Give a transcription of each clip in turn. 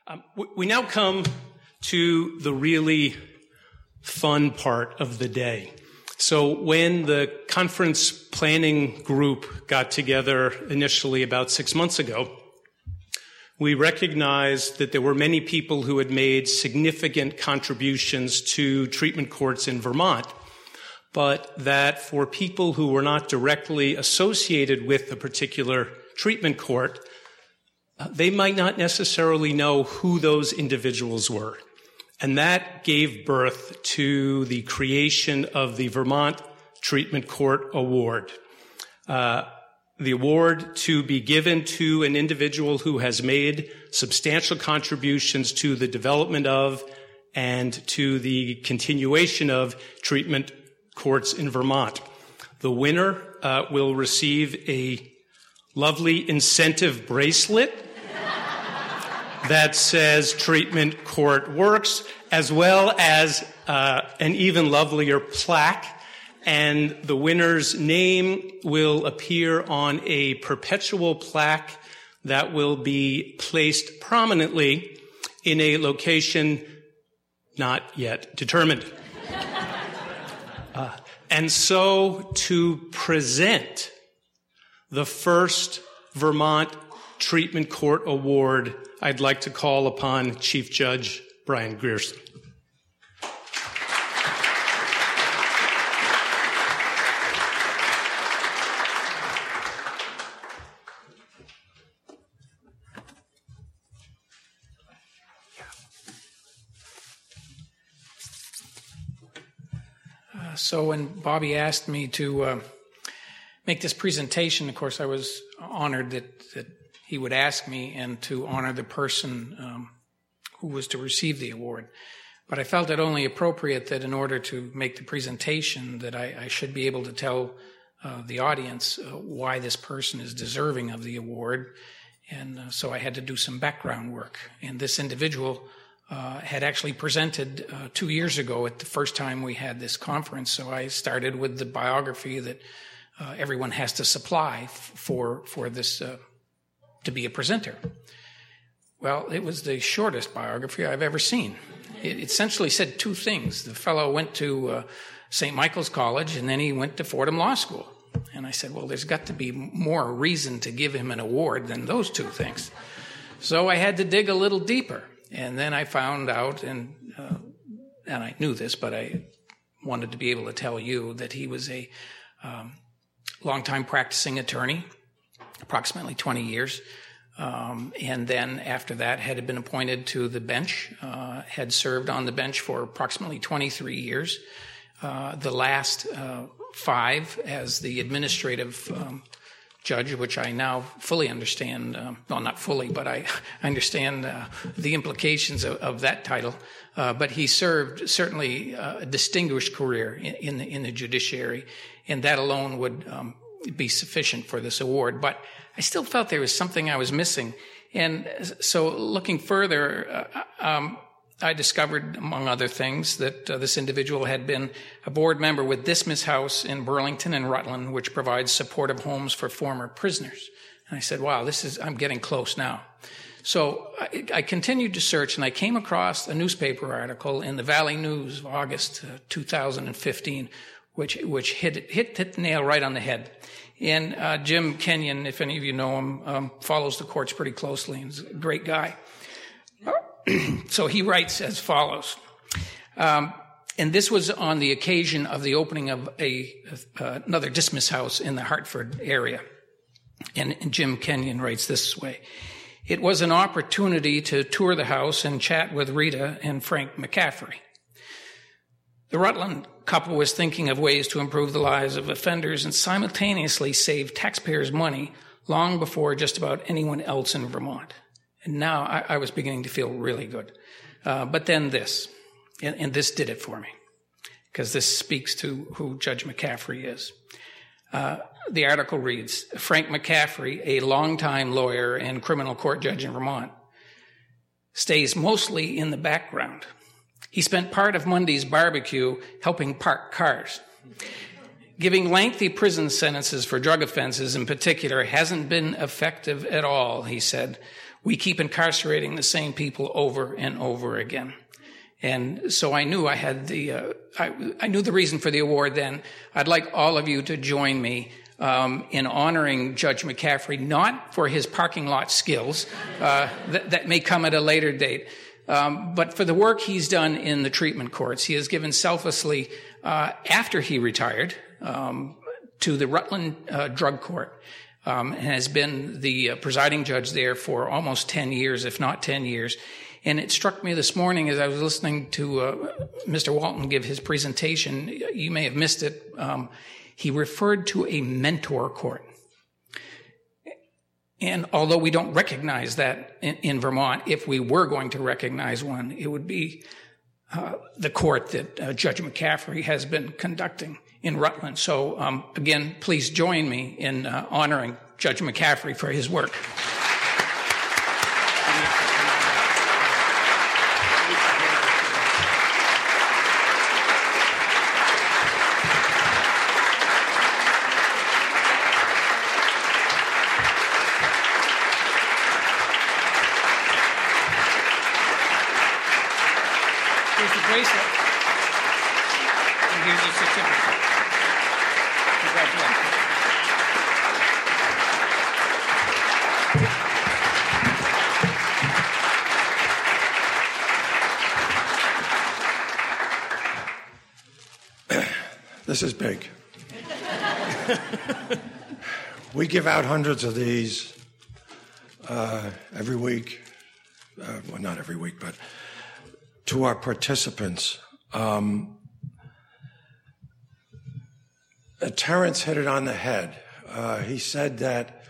We now come to the really fun part of the day. So when the conference planning group got together initially about 6 months ago, we recognized that there were many people who had made significant contributions to treatment courts in Vermont, but that for people who were not directly associated with a particular treatment court, they might not necessarily know who those individuals were. And that gave birth to the creation of the Vermont Treatment Court Award. The award to be given to an individual who has made substantial contributions to the development of and to the continuation of treatment courts in Vermont. The winner will receive a lovely incentive bracelet that says Treatment Court Works, as well as an even lovelier plaque. And the winner's name will appear on a perpetual plaque that will be placed prominently in a location not yet determined. And so to present the first Vermont Treatment Court Award, I'd like to call upon Chief Judge Brian Grierson. So when Bobby asked me to make this presentation, of course, I was honored that he would ask me and to honor the person who was to receive the award. But I felt it only appropriate that in order to make the presentation that I should be able to tell the audience why this person is deserving of the award. And so I had to do some background work. And this individual had actually presented 2 years ago at the first time we had this conference. So I started with the biography that everyone has to supply for this to be a presenter. Well, it was the shortest biography I've ever seen. It essentially said two things. The fellow went to St. Michael's College, and then he went to Fordham Law School. And I said, well, there's got to be more reason to give him an award than those two things. So I had to dig a little deeper. And then I found out, and I knew this, but I wanted to be able to tell you that he was a longtime practicing attorney, approximately 20 years. And then after that had been appointed to the bench, had served on the bench for approximately 23 years. The last 5 as the administrative judge, which I now fully understand, well, not fully, but I understand the implications of that title. But he served certainly a distinguished career in the judiciary, and that alone would be sufficient for this award. But I still felt there was something I was missing. And so looking further, I discovered, among other things, that this individual had been a board member with Dismas House in Burlington and Rutland, which provides supportive homes for former prisoners. And I said, wow, I'm getting close now. So I continued to search, and I came across a newspaper article in the Valley News of August 2015, which hit the nail right on the head. And Jim Kenyon, if any of you know him, follows the courts pretty closely, and he's a great guy. So he writes as follows. And this was on the occasion of the opening of another Dismas House in the Hartford area. And Jim Kenyon writes this way. It was an opportunity to tour the house and chat with Rita and Frank McCaffrey. The Rutland couple was thinking of ways to improve the lives of offenders and simultaneously save taxpayers' money long before just about anyone else in Vermont. And now I was beginning to feel really good. But then this, and this did it for me, because this speaks to who Judge McCaffrey is. The article reads, Frank McCaffrey, a longtime lawyer and criminal court judge in Vermont, stays mostly in the background. He spent part of Monday's barbecue helping park cars. Giving lengthy prison sentences for drug offenses in particular hasn't been effective at all, he said. we keep incarcerating the same people over and over again. And so I knew I had I knew the reason for the award then. I'd like all of you to join me in honoring Judge McCaffrey, not for his parking lot skills, that may come at a later date, but for the work he's done in the treatment courts. He has given selflessly, after he retired, to the Rutland Drug Court, and has been the presiding judge there for almost 10 years, if not 10 years. And it struck me this morning as I was listening to Mr. Walton give his presentation, you may have missed it, he referred to a mentor court. And although we don't recognize that in Vermont, if we were going to recognize one, it would be the court that Judge McCaffrey has been conducting in Rutland. So again, please join me in honoring Judge McCaffrey for his work. Here's the bracelet. And here's the certificate. Congratulations. This is big. We give out hundreds of these every week. Well, not every week, but to our participants. Terrence hit it on the head. He said that,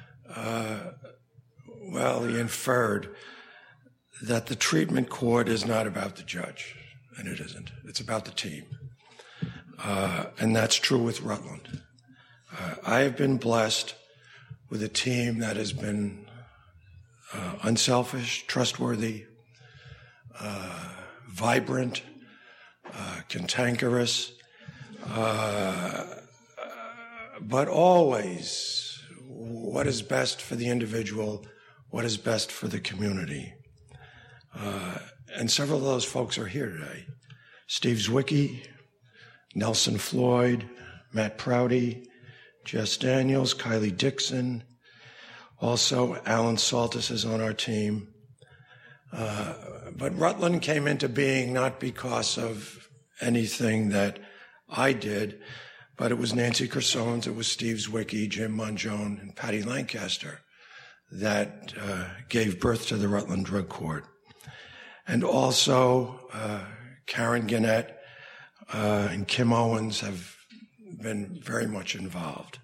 he inferred that the treatment court is not about the judge, and it isn't. It's about the team. And that's true with Rutland. I have been blessed with a team that has been unselfish, trustworthy, vibrant, cantankerous, but always what is best for the individual, what is best for the community. And several of those folks are here today. Steve Zwicky, Nelson Floyd, Matt Prouty, Jess Daniels, Kylie Dixon. Also, Alan Saltis is on our team. But Rutland came into being not because of anything that I did, but it was Nancy Cressones, it was Steve Zwicky, Jim Monjone, and Patty Lancaster that gave birth to the Rutland Drug Court. And also, Karen Gannett and Kim Owens have been very much involved.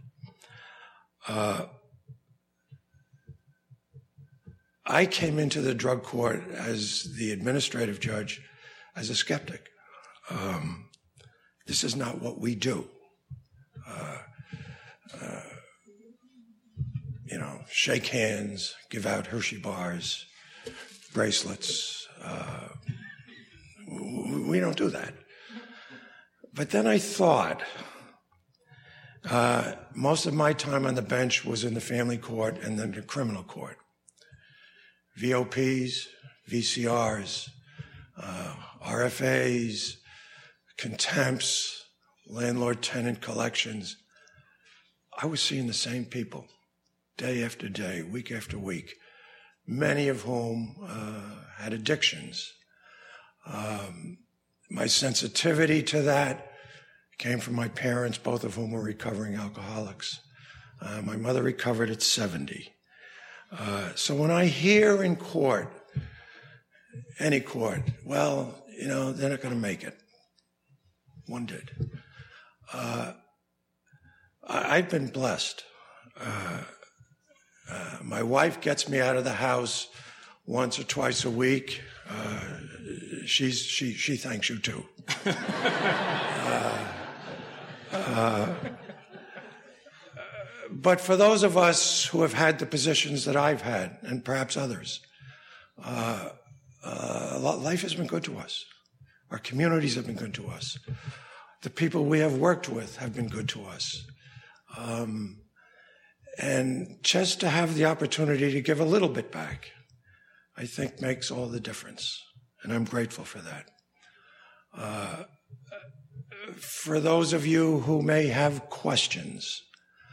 I came into the drug court as the administrative judge as a skeptic. This is not what we do. Shake hands, give out Hershey bars, bracelets. We don't do that. But then I thought, most of my time on the bench was in the family court and then the criminal court. VOPs, VCRs, RFAs, contempts, landlord-tenant collections. I was seeing the same people day after day, week after week, many of whom had addictions. My sensitivity to that came from my parents, both of whom were recovering alcoholics. My mother recovered at 70. So when I hear in court, any court, they're not going to make it. One did. I've been blessed. My wife gets me out of the house once or twice a week. She thanks you too. But for those of us who have had the positions that I've had, and perhaps others, life has been good to us. Our communities have been good to us. The people we have worked with have been good to us. And just to have the opportunity to give a little bit back, I think makes all the difference, and I'm grateful for that. For those of you who may have questions,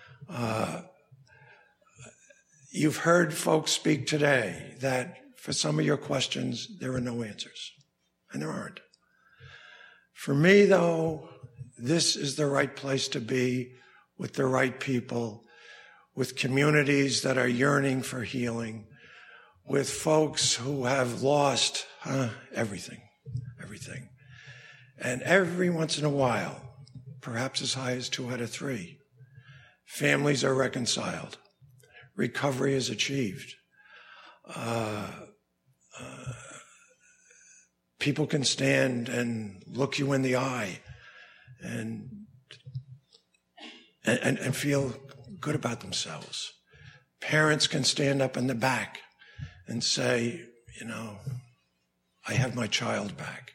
you've heard folks speak today that for some of your questions, there are no answers, and there aren't. For me, though, this is the right place to be with the right people, with communities that are yearning for healing, with folks who have lost everything. And every once in a while, perhaps as high as 2 out of 3, families are reconciled. Recovery is achieved. People can stand and look you in the eye and feel good about themselves. Parents can stand up in the back and say, I have my child back.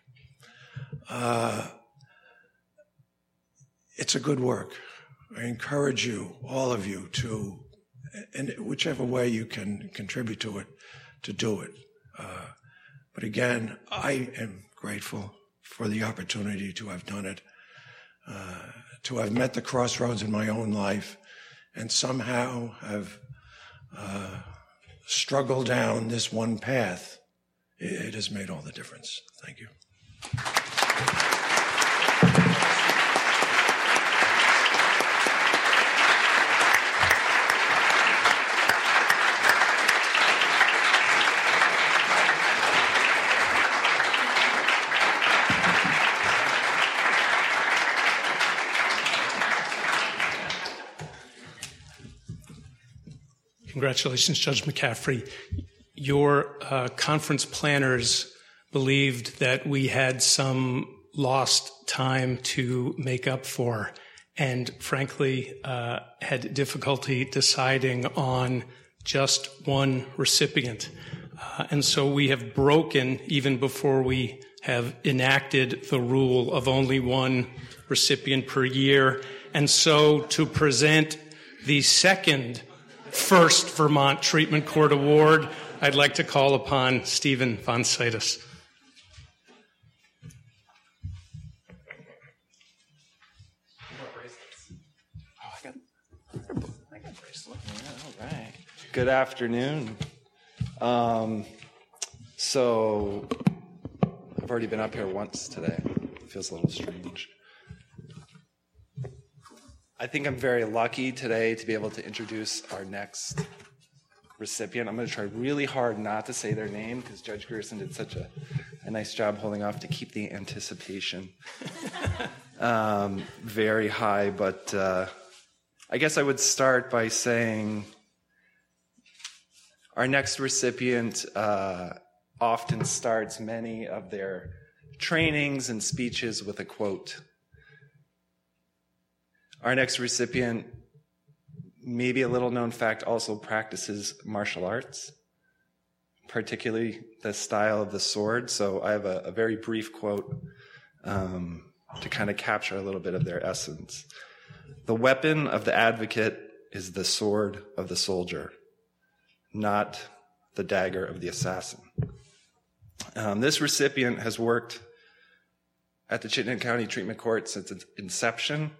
It's a good work. I encourage you, all of you, to, in whichever way you can contribute to it, to do it. But again, I am grateful for the opportunity to have done it, to have met the crossroads in my own life, and somehow have struggled down this one path. It has made all the difference. Thank you. Congratulations, Judge McCaffrey. Your conference planners believed that we had some lost time to make up for, and frankly had difficulty deciding on just one recipient. And so we have broken, even before we have enacted the rule of only one recipient per year. And so to present the second First Vermont Treatment Court Award, I'd like to call upon Stephen von Saitis. I got bracelets. Yeah, all right. Good afternoon. So I've already been up here once today. It feels a little strange. I think I'm very lucky today to be able to introduce our next recipient. I'm going to try really hard not to say their name because Judge Gerson did such a nice job holding off to keep the anticipation very high. But I guess I would start by saying our next recipient often starts many of their trainings and speeches with a quote. Our next recipient, maybe a little known fact, also practices martial arts, particularly the style of the sword. So I have a very brief quote to kind of capture a little bit of their essence. The weapon of the advocate is the sword of the soldier, not the dagger of the assassin. This recipient has worked at the Chittenden County Treatment Court since its inception.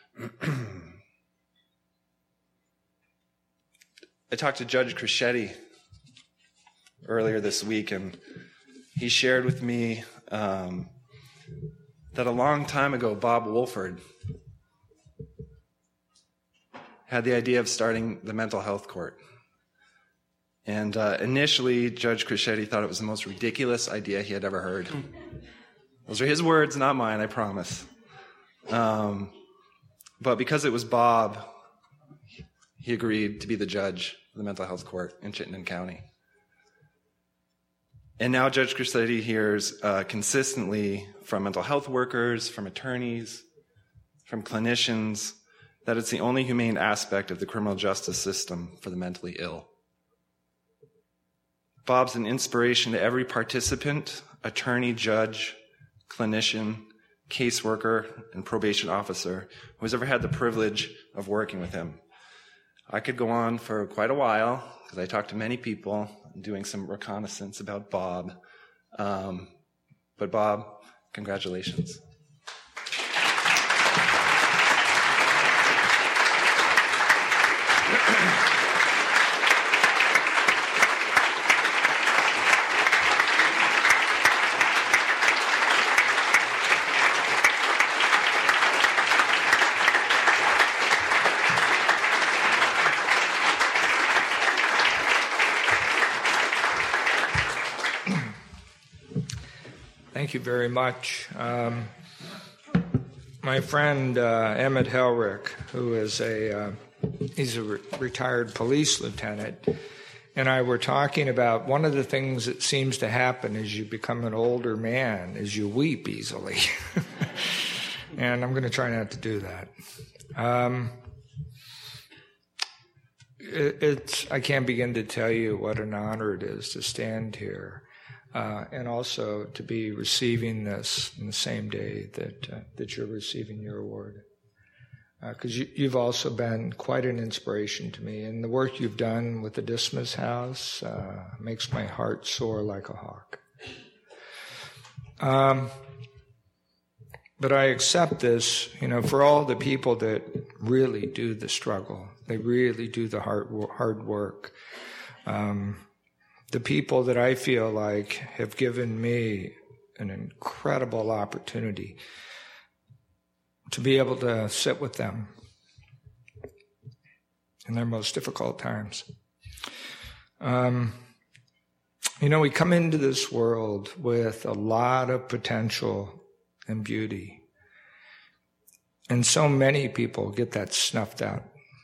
I talked to Judge Crescetti earlier this week, and he shared with me that a long time ago, Bob Wolford had the idea of starting the mental health court. And initially, Judge Crescetti thought it was the most ridiculous idea he had ever heard. Those are his words, not mine, I promise. But because it was Bob, he agreed to be the judge of the mental health court in Chittenden County. And now Judge Crescetti hears consistently from mental health workers, from attorneys, from clinicians, that it's the only humane aspect of the criminal justice system for the mentally ill. Bob's an inspiration to every participant, attorney, judge, clinician, caseworker, and probation officer who has ever had the privilege of working with him. I could go on for quite a while because I talked to many people, doing some reconnaissance about Bob. But Bob, congratulations. Thank you very much. My friend Emmett Helrick, who is he's a retired police lieutenant, and I were talking about one of the things that seems to happen as you become an older man is you weep easily. And I'm going to try not to do that. I can't begin to tell you what an honor it is to stand here. And also to be receiving this in the same day that you're receiving your award. Because you've also been quite an inspiration to me. And the work you've done with the Dismas House makes my heart soar like a hawk. But I accept this, for all the people that really do the struggle. They really do the hard work. The people that I feel like have given me an incredible opportunity to be able to sit with them in their most difficult times. We come into this world with a lot of potential and beauty. And so many people get that snuffed out.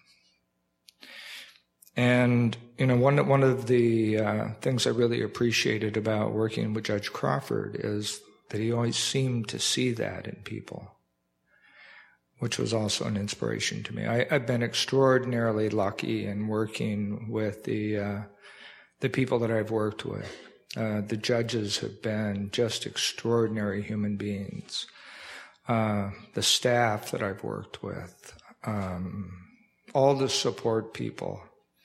And, one of the things I really appreciated about working with Judge Crawford is that he always seemed to see that in people, which was also an inspiration to me. I've been extraordinarily lucky in working with the people that I've worked with. The judges have been just extraordinary human beings. The staff that I've worked with, all the support people.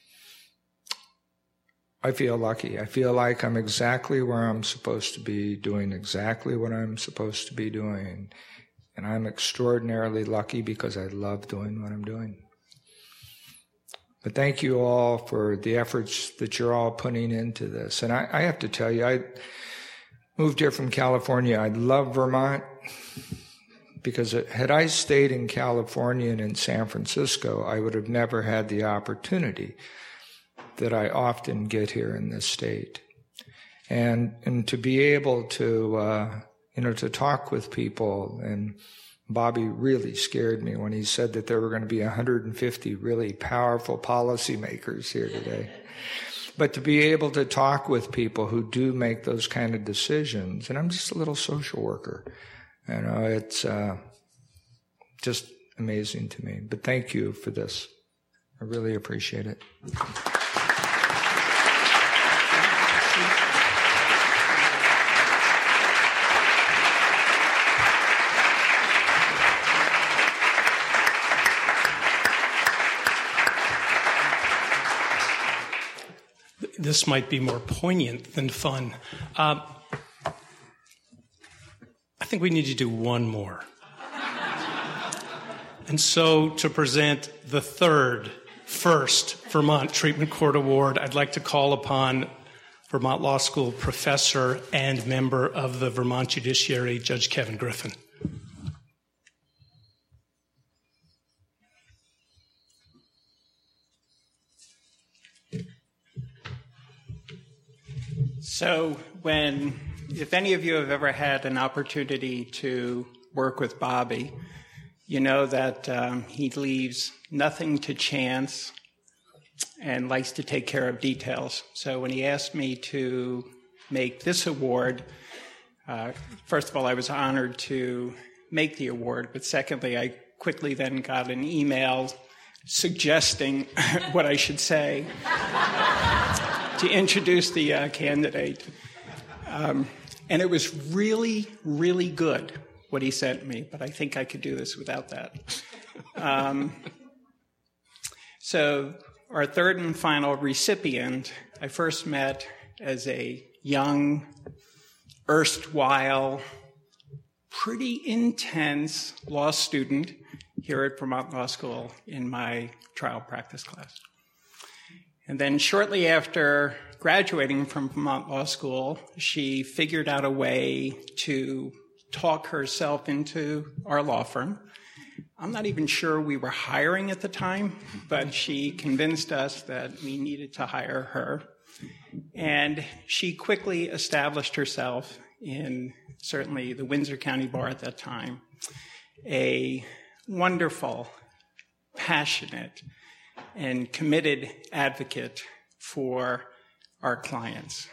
I feel lucky. I feel like I'm exactly where I'm supposed to be, doing exactly what I'm supposed to be doing. And I'm extraordinarily lucky because I love doing what I'm doing. But thank you all for the efforts that you're all putting into this. And I have to tell you, I moved here from California. I love Vermont because had I stayed in California and in San Francisco, I would have never had the opportunity that I often get here in this state. And to be able to, to talk with people, and Bobby really scared me when he said that there were going to be 150 really powerful policymakers here today. But to be able to talk with people who do make those kind of decisions, and I'm just a little social worker, it's just amazing to me. But thank you for this. I really appreciate it. This might be more poignant than fun. I think we need to do one more. And so to present the first Vermont Treatment Court Award, I'd like to call upon Vermont Law School professor and member of the Vermont Judiciary, Judge Kevin Griffin. So if any of you have ever had an opportunity to work with Bobby, you know that he leaves nothing to chance and likes to take care of details. So when he asked me to make this award, first of all, I was honored to make the award, but secondly, I quickly then got an email suggesting what I should say to introduce the candidate. And it was really, really good, what he sent me, but I think I could do this without that. So our third and final recipient I first met as a young, erstwhile, pretty intense law student here at Vermont Law School in my trial practice class. And then shortly after graduating from Vermont Law School, she figured out a way to talk herself into our law firm. I'm not even sure we were hiring at the time, but she convinced us that we needed to hire her. And she quickly established herself in certainly the Windsor County Bar at that time, a wonderful, passionate, and committed advocate for our clients.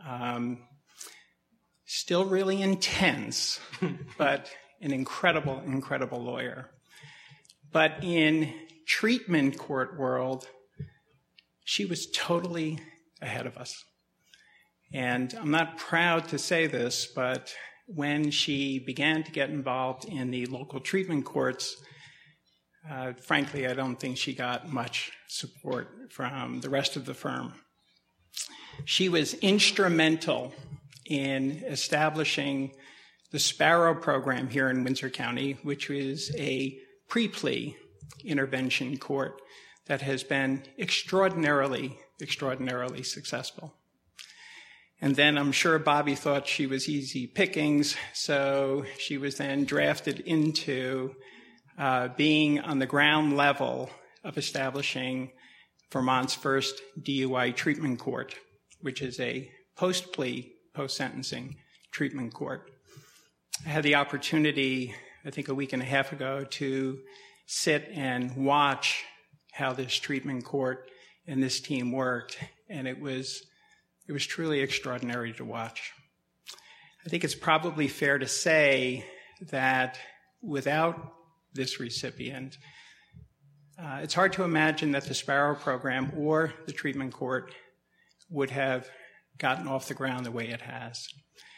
Still really intense, but an incredible, incredible lawyer. But in treatment court world, she was totally ahead of us. And I'm not proud to say this, but when she began to get involved in the local treatment courts, frankly, I don't think she got much support from the rest of the firm. She was instrumental in establishing the Sparrow program here in Windsor County, which is a pre-plea intervention court that has been extraordinarily successful. And then I'm sure Bobby thought she was easy pickings, so she was then drafted into being on the ground level of establishing Vermont's first DUI treatment court, which is a post-plea, post-sentencing treatment court. I had the opportunity, I think a week and a half ago, to sit and watch how this treatment court and this team worked, and it was truly extraordinary to watch. I think it's probably fair to say that without this recipient, it's hard to imagine that the Sparrow program or the treatment court would have gotten off the ground the way it has.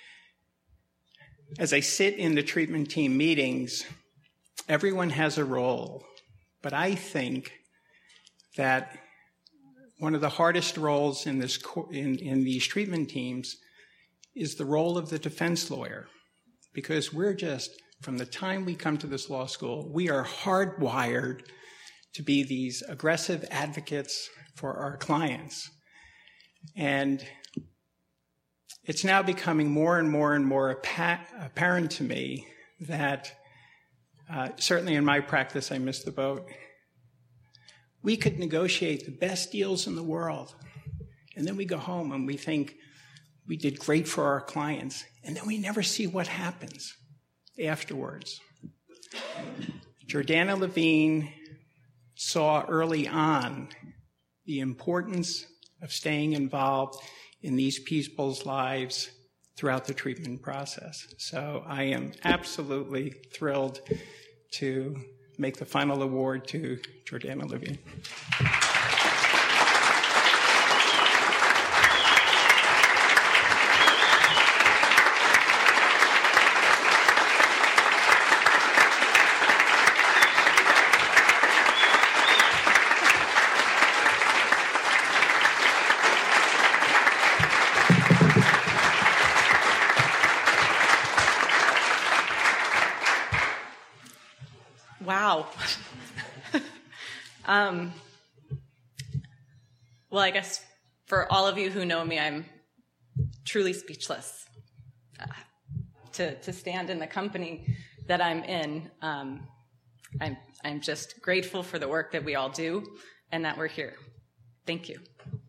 As I sit in the treatment team meetings, everyone has a role, but I think that one of the hardest roles in these treatment teams is the role of the defense lawyer, because we're just, from the time we come to this law school, we are hardwired to be these aggressive advocates for our clients. And it's now becoming more and more and more apparent to me that, certainly in my practice, I missed the boat. We could negotiate the best deals in the world, and then we go home and we think we did great for our clients, and then we never see what happens afterwards. Jordana Levine saw early on the importance of staying involved in these people's lives throughout the treatment process. So I am absolutely thrilled to make the final award to Jordana Levine. Wow. Well, I guess for all of you who know me, I'm truly speechless. To stand in the company that I'm in, I'm just grateful for the work that we all do and that we're here. Thank you.